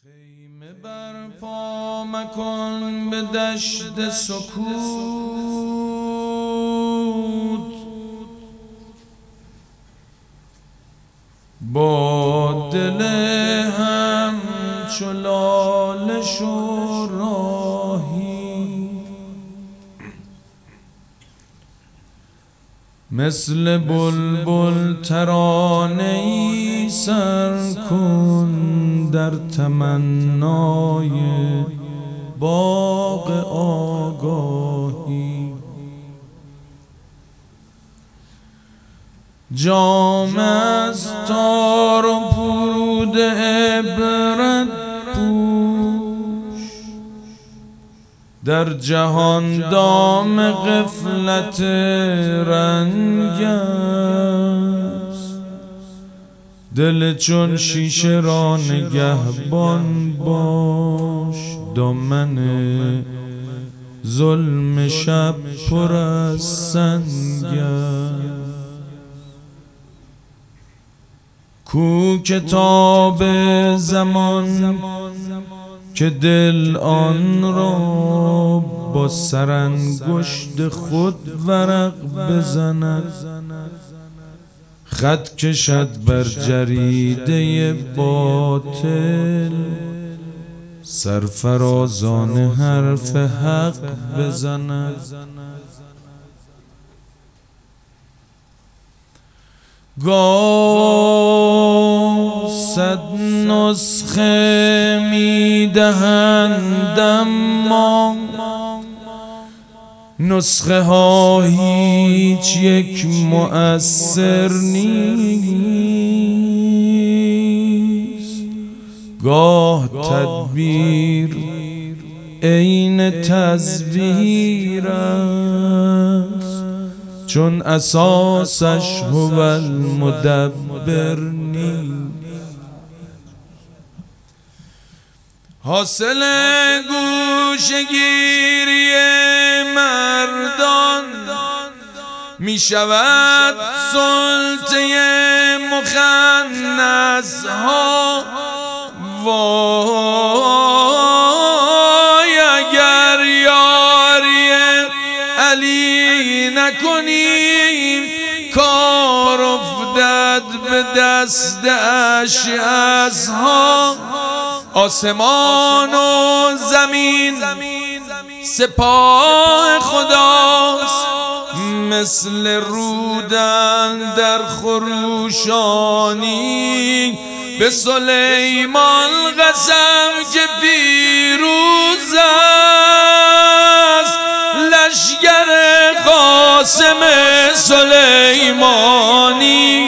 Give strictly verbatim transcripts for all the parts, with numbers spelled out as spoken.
خیمه برپا مکن به دشت سکوت، با دل همچو لاله شو راهی، مثل بلبل ترانه‌ای سر کن در تمنای باغ آگاهی. جام از تار و پود عبرت پوش، در جهان دام غفلت رنگ است. دل چون شیشه را نگهبان باش، دامن ظلم شب پر از سنگ است. کو کتاب زمان که دل آن را با سرانگشت خود ورق بزند، خط کشد بر جریده باطل، سرفرازان حرف حق بزند. گاه صد نسخه میدهند اما نسخه ها هیچ یک مؤثر نیست. گاه تدبیر عین تزویر است، چون اساسش هو المدبر نیست. حاصل گوشه‌گیری مردان می شود سلطه مخنث ها. وای اگر یاری علی نکنیم، کار افتد به دست اشعثها. آسمان و زمین سپاه خداست، مثل رودن در خروشانی. به سلیمان قسم که پیروز است لشکر قاسم سلیمانی.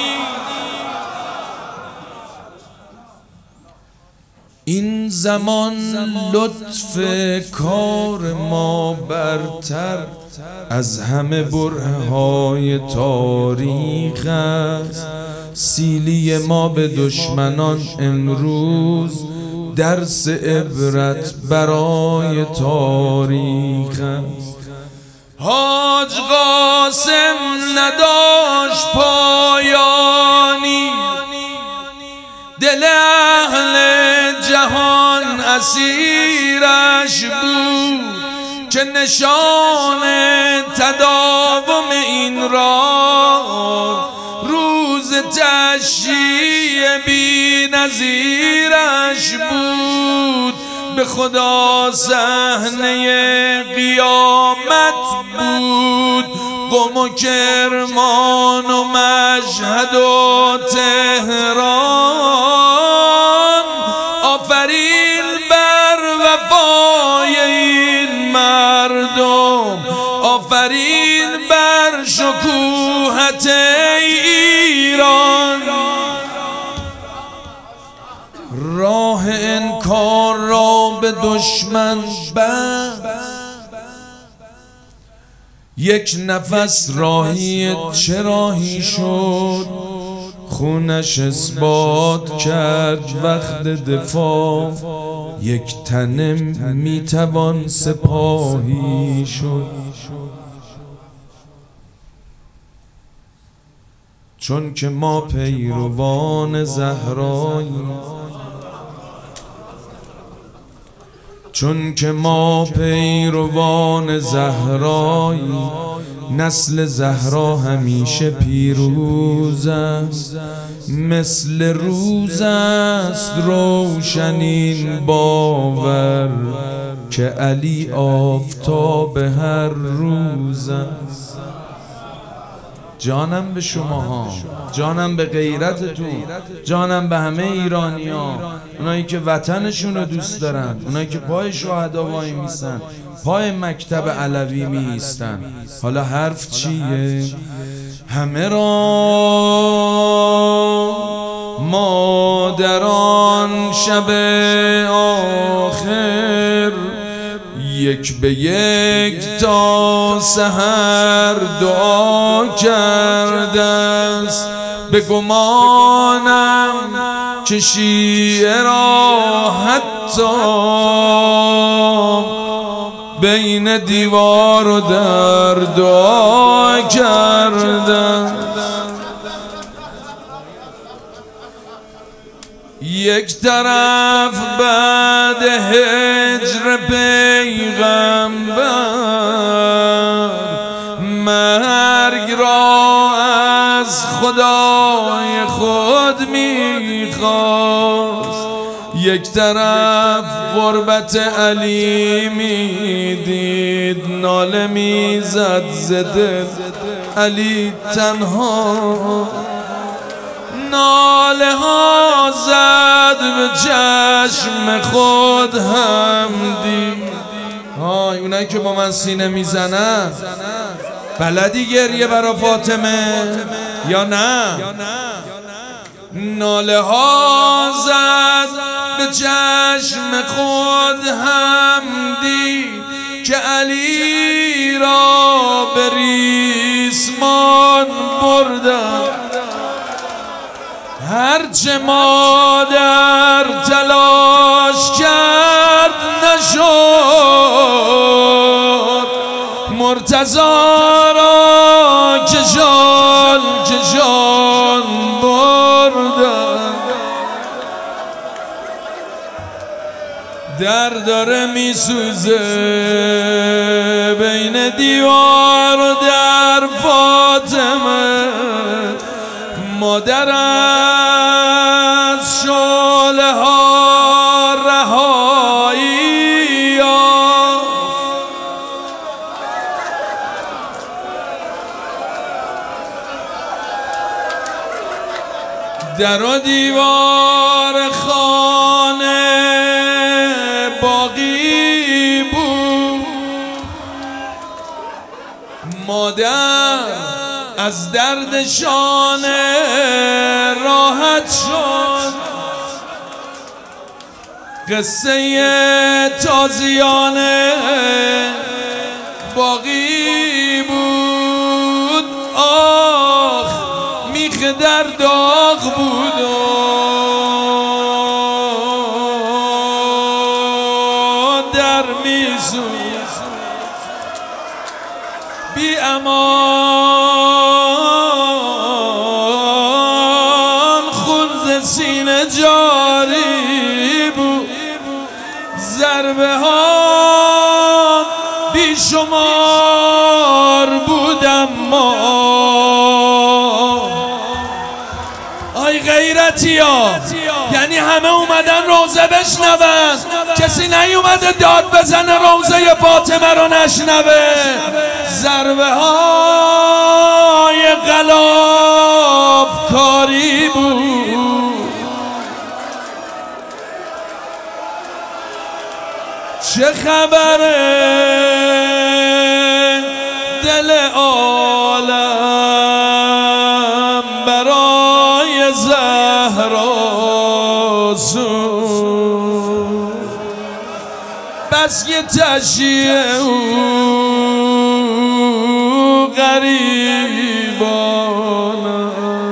این زمان لطف کار ما برتر از همه بره های تاریخ است. سیلی ما به دشمنان امروز درس عبرت برای تاریخ است. حاج قاسم نداشت پایانی، دل اهل جهان اسیرش بود، که نشان تداوم این راه روز تشییع بی نظیرش بود. به خدا صحنه قیامت بود، قم و کرمان و مشهد و تهران. آفرین بر وفای این مردم، آفرین بر شکوهت ایران. راه انکار را به دشمن بست، یک نفس راهی چه راهی شد. خونش اثبات کرد وقت دفاع، یک تنه میتوان سپاهی شد. چون که ما پیروان زهراییم، چون که ما پیروان زهرایی، نسل زهرا همیشه پیروز است. مثل روز است روشن این باور که علی آفتاب هر روز است. جانم به شما ها، جانم به غیرتتون، جانم به همه ایرانی ها، اونایی که وطنشون رو دوست دارن، اونایی که پای شهدا وای میستن، پای مکتب علوی میستن. حالا حرف چیه؟ همه را مادران شب آخر یک به یک تا سحر دعا کرده است. به گمانم که شیعه را حتی بین دیوار و در دعا کرده. یک طرف بعد هجر پیغمبر مرگ را از خدای خود میخواست، یک طرف غربت علی میدید، ناله میزد ز دل علی تنها، ناله ها زد به چشم خود هم دید. های اونایی که با من سینه میزنن، بلدی گریه برا فاطمه یا نه؟ ناله ها زد به چشم خود هم دید که علی را به ریسمان بردن. هرچه مادر تلاش کرد نشد، مرتضی را کشان کشان بردن. در داره میسوزه بین دیوار و در فاطمه، مادر از شعله ها رهایی یافت. در و دیوار خانه باقی بود، مادر از دردشان راحت شد. قصه تازیانه باقی بود، آخ میخ در داغ بود و در میسوز بی امان، خون ز سینه جاری بود، ضربه ها بی شمار بود. اما آی غیرتی ها، یعنی همه اومدن روزه بشنون، کسی نیومده داد بزنه روزه فاطمه رو نشنوه. ضربه های غلاف کاری بود. چه خبره دل عالم برای زهرا سوز، بس که تشییع او غریبانه.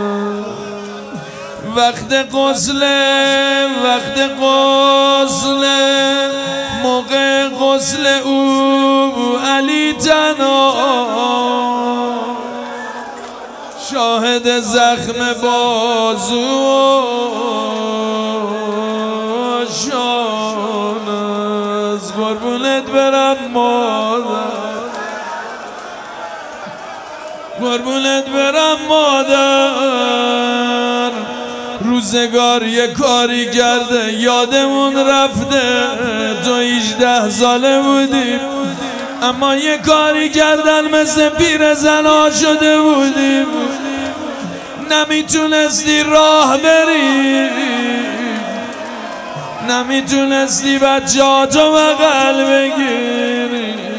وقت غسل وقت غسل موقع غسل او علی تنها، شاهد زخم بازو شان روز قربونت برم مادر، قربونت برم مادر. روزگار یه کاری کرده یادمون رفته، تو هجده ساله بودیم اما یه کاری کردن مثل پیر زنا شده بودیم. نمیتونستی راه بری، نمیتونستی بچه‌هاتو بغل بگیری،